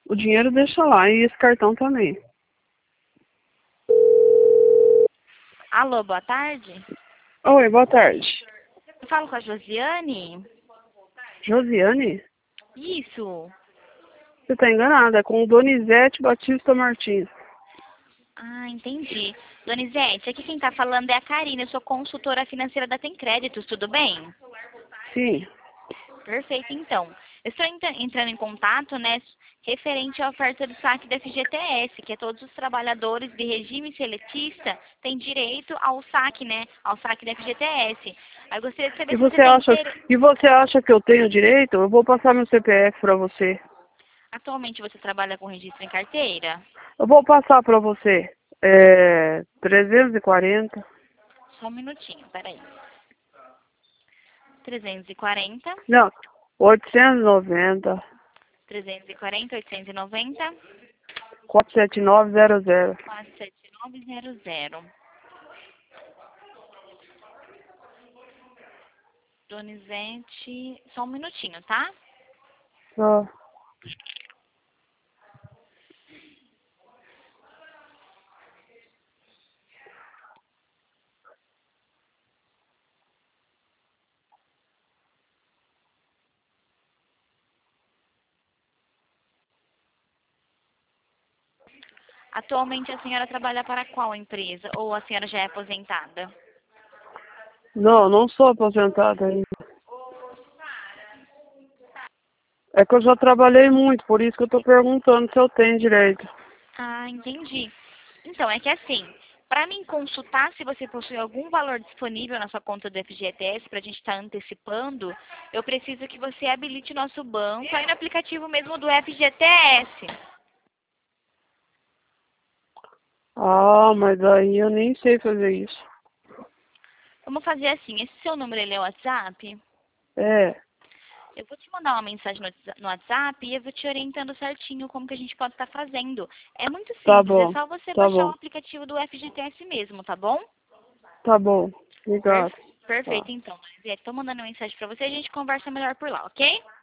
O dinheiro deixa lá e esse cartão também. Alô, boa tarde. Oi, boa tarde. Eu falo com a Josiane? Josiane? Isso. Você tá enganada, é com o Donizete Batista Martins. Ah, entendi. Donizete, aqui quem tá falando é a Karina, eu sou consultora financeira da Tem Créditos, tudo bem? Sim. Perfeito, então. Eu estou entrando em contato, né, referente à oferta do saque da FGTS, que é todos os trabalhadores de regime seletista têm direito ao saque, né, ao saque da FGTS. Aí eu gostaria de saber E se você você tem acha, interesse. e você acha que eu tenho direito? Eu vou passar meu CPF pra você. Atualmente você trabalha com registro em carteira? Eu vou passar pra você. 340. Só um minutinho, peraí. 340, Não, 890. 340, 890, 47900. 47900. Donizete, só um minutinho, tá? Só. Atualmente a senhora trabalha para qual empresa? Ou a senhora já é aposentada? Não, não sou aposentada ainda. É que eu já trabalhei muito, por isso que eu tô perguntando se eu tenho direito. Ah, entendi. Então, é que assim, para mim consultar se você possui algum valor disponível na sua conta do FGTS para a gente estar antecipando, eu preciso que você habilite o nosso banco aí no aplicativo mesmo do FGTS. Ah, mas aí eu nem sei fazer isso. Vamos fazer assim, esse seu número ele é o WhatsApp? É, Eu vou te mandar uma mensagem no WhatsApp e eu vou te orientando certinho como que a gente pode estar fazendo. É muito tá simples, é bom, só você tá baixar o bom, aplicativo do FGTS mesmo, tá bom? tá bom. Obrigado. Tá. Perfeito, então. Estou mandando uma mensagem para você e a gente conversa melhor por lá, ok?